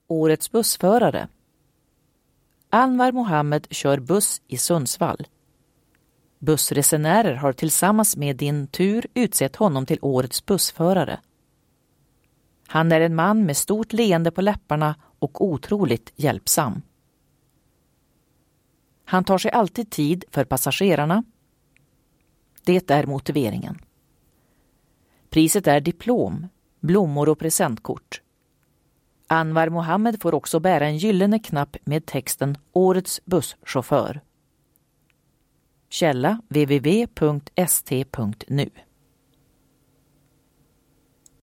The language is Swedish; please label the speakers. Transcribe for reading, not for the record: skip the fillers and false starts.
Speaker 1: Årets bussförare. Anwar Mohammed kör buss i Sundsvall. Bussresenärer har tillsammans med Din Tur utsett honom till årets bussförare. Han är en man med stort leende på läpparna och otroligt hjälpsam. Han tar sig alltid tid för passagerarna. Det är motiveringen. Priset är diplom, blommor och presentkort. Anwar Mohammed får också bära en gyllene knapp med texten Årets busschaufför. Källa www.st.nu